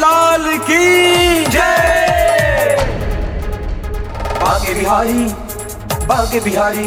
लाल की जय। बांके बिहारी, बांके बिहारी,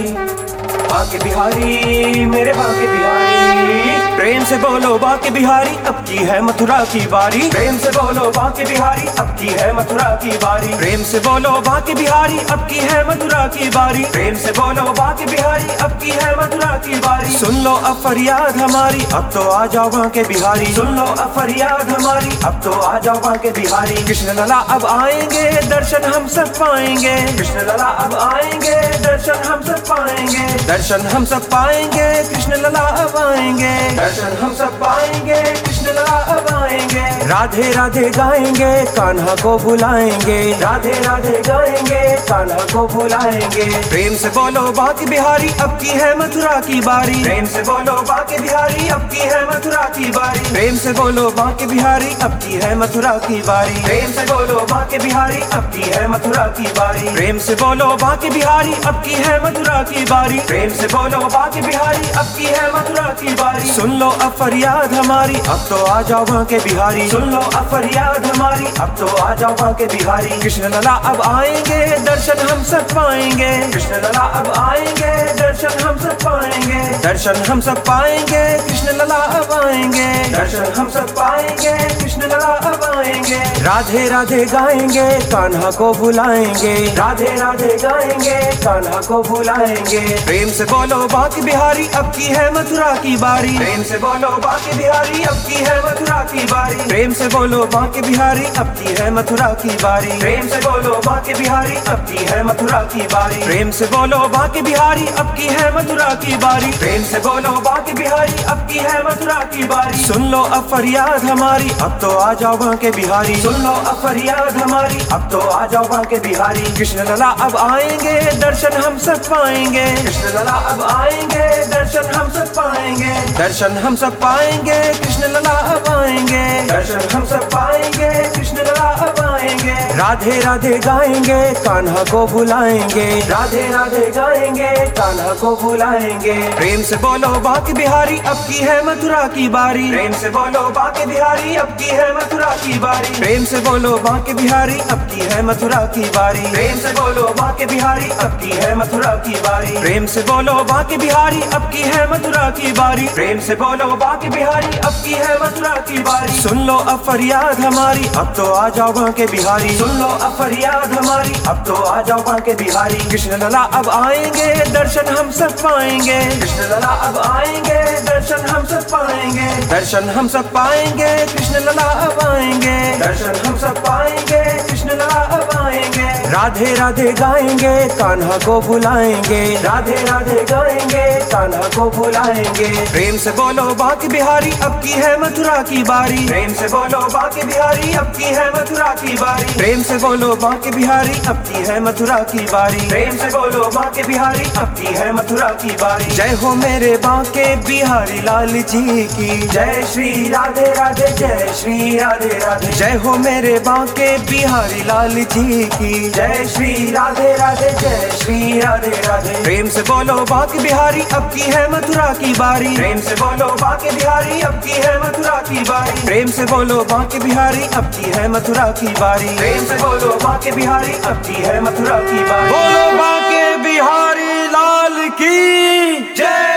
बांके बिहारी, मेरे बांके बिहारी। प्रेम से बोलो बांके बिहारी, अब की है मथुरा की बारी। प्रेम से बोलो बांके बिहारी, अब की है मथुरा की बारी। प्रेम से बोलो बांके बिहारी, अब की है मथुरा की बारी। प्रेम से बोलो बांके बिहारी, अब की है मथुरा की बारी। सुन लो अब फरियाद हमारी, अब तो आ जाओ बांके बिहारी। सुन लो अब फरियाद हमारी, अब तो आ जाओ बांके बिहारी। कृष्ण लला अब आएंगे, दर्शन हम सब पाएंगे। कृष्ण लला अब आएंगे, दर्शन हम सब पाएंगे। दर्शन हम सब पाएंगे, कृष्ण लला अब आएंगे। दर्शन हम सब पाएंगे, कृष्ण लला अब आएंगे। राधे राधे गाएंगे, कान्हा को बुलाएंगे। राधे राधे गाएंगे, कान्हा को बुलाएंगे। प्रेम से बोलो बांके बिहारी, अब की है मथुरा की बारी। प्रेम से बोलो बांके बिहारी, अब की है मथुरा की बारी। प्रेम से बोलो बांके बिहारी, अब की है मथुरा की बारी। प्रेम से बोलो बांके बिहारी, अब की है मथुरा की बारी। प्रेम से बोलो बांके बिहारी, अब की है मथुरा की बारी। प्रेम से बोलो बांके बिहारी, अब की है मथुरा की बारी। सुन लो अब फरियाद हमारी, अब तो आ जाओ बांके बिहारी। सुन लो अब फरियाद हमारी, अब तो आ जाओ बांके बिहारी। कृष्ण लला अब आएंगे, दर्शन हम सब पाएंगे। कृष्ण लला अब आएंगे, दर्शन हम सब पाएंगे। दर्शन हम सब पाएंगे, कृष्ण लला अब आएंगे। दर्शन हम सब पाएंगे, कृष्ण लला अब आएंगे। राधे राधे गाएंगे, कान्हा को बुलाएंगे। राधे राधे गाएंगे, कान्हा को बुलाएंगे। प्रेम से बोलो बांके बिहारी, अब की है मथुरा की बारी। प्रेम से बोलो बांके बिहारी, अब की है मथुरा की बारी। प्रेम से बोलो बांके बिहारी, अब की है मथुरा की बारी। प्रेम से बोलो बांके बिहारी, अब की है मथुरा की बारी। प्रेम से बोलो बांके बिहारी, अब की है मथुरा की बारी। प्रेम से बोलो बांके बिहारी, अब की है मथुरा की बारी। सुन लो अब फरियाद हमारी, अब तो आ जाओ बांके बिहारी। सुन लो अब फरियाद हमारी, अब तो आ जाओ बांके बिहारी। कृष्ण लला अब आएंगे, दर्शन हम सब पाएंगे। कृष्ण लला अब आएंगे, दर्शन हम सब पाएंगे। दर्शन हम सब पाएंगे, कृष्ण लला अब आएंगे। दर्शन हम सब पाएंगे, कृष्ण लला अब आएंगे। राधे राधे गाएंगे, कान्हा को बुलाएंगे। राधे राधे गाएंगे, कान्हा को बुलाएंगे। प्रेम से बोलो बांके बिहारी, अब की है मथुरा की बारी। प्रेम से बोलो बांके बिहारी, अब की है मथुरा की बारी। प्रेम से बोलो बांके बिहारी, अब की है मथुरा की बारी। प्रेम से बोलो बांके बिहारी, अब की है मथुरा की बारी। प्रेम से बोलो बांके बिहारी, अब की है मथुरा की बारी। प्रेम से बोलो बांके बिहारी, अब की है मथुरा की बारी। सुन लो अब फरियाद हमारी, अब तो आ जाओ बांके बिहारी। सुन लो अब फरियाद हमारी, अब तो आ जाओ बांके बिहारी। कृष्ण लला अब आएंगे, दर्शन हम सब पाएंगे। कृष्ण लला अब आएंगे, दर्शन हम सब पाएंगे। दर्शन हम सब पाएंगे, कृष्ण लला अब आएंगे। दर्शन हम सब पाएंगे, कृष्ण लला अब आएंगे। राधे राधे गाएंगे, कान्हा को बुलाएंगे। राधे राधे गाएंगे, कान्हा को बुलाएंगे। प्रेम से बोलो बांके बिहारी, अब की है मथुरा की बारी। प्रेम से बोलो बांके बिहारी, अब की है मथुरा की बारी। प्रेम से बोलो बांके बिहारी, अब की है मथुरा की बारी। प्रेम से बोलो बांके बिहारी, अब की है मथुरा की बारी। जय हो मेरे बांके बिहारी लाल जी की जय। श्री राधे राधे, जय श्री राधे राधे। जय हो मेरे बांके बिहारी लाल जी की जय। श्री राधे राधे, जय श्री राधे राधे। प्रेम से बोलो बांके बिहारी, अब की है मथुरा की बारी। प्रेम से बोलो बांके बिहारी, अब की है मथुरा की बारी। प्रेम से बोलो बांके बिहारी, अब की है मथुरा की बारी। प्रेम से बोलो बांके बिहारी, अब की है मथुरा की बारी। बोलो बांके बिहारी लाल की जय।